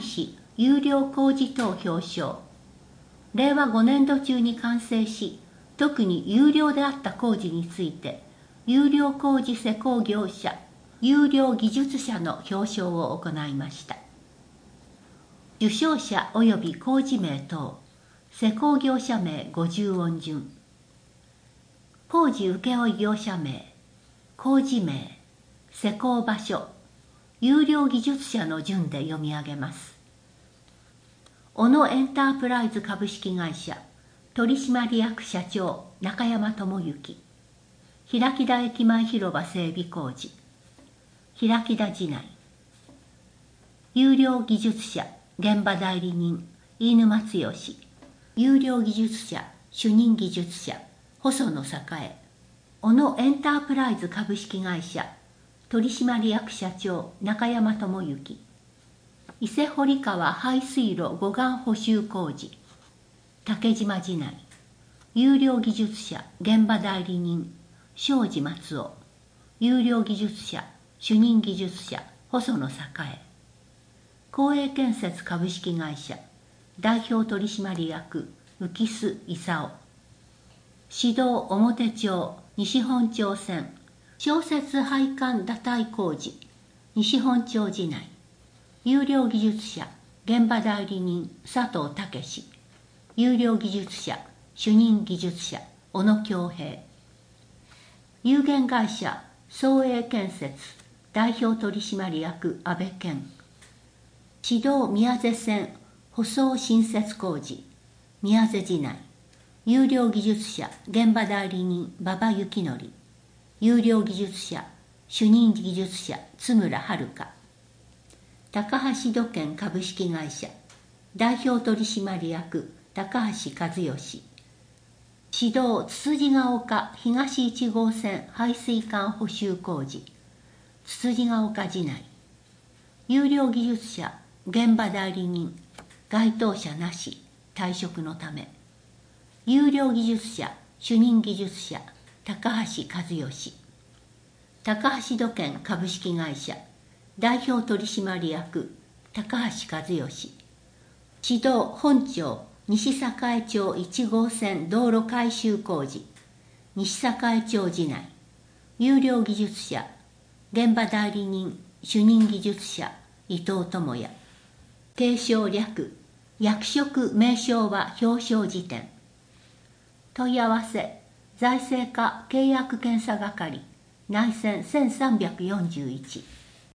市有料工事等表彰。令和5年度中に完成し、特に有料であった工事について、有料工事施工業者、有料技術者の表彰を行いました。受賞者及び工事名等、施工業者名50音順。工事請負業者名、工事名、施工場所、有料技術者の順で読み上げます。小野エンタープライズ株式会社取締役社長中山智之。平木田駅前広場整備工事。平木田寺内。有料技術者現場代理人飯沼剛。有料技術者主任技術者細野栄。小野エンタープライズ株式会社取締役社長中山智之。伊勢堀川排水路護岸補修工事。竹島寺内。有料技術者現場代理人庄司松尾。有料技術者主任技術者細野栄。公営建設株式会社代表取締役浮須勲。市道表町西本町線消雪配管打耐工事西本町寺内。有料技術者現場代理人佐藤武。有料技術者主任技術者小野恭平。有限会社総営建設代表取締役安倍健。市道宮瀬線舗装新設工事宮瀬寺内。有料技術者現場代理人馬場幸則。有料技術者主任技術者津村遥。高橋土建株式会社代表取締役高橋和義。市道つつじが丘東1号線排水管補修工事つつじが丘寺内。有料技術者現場代理人該当者なし退職のため。有料技術者主任技術者高橋和義。高橋土建株式会社代表取締役高橋和義。市道本町西栄町1号線道路改修工事西栄町寺内。有料技術者現場代理人主任技術者伊藤智也。継承略役職名称は表彰時点。問い合わせ財政課契約検査係内線1341。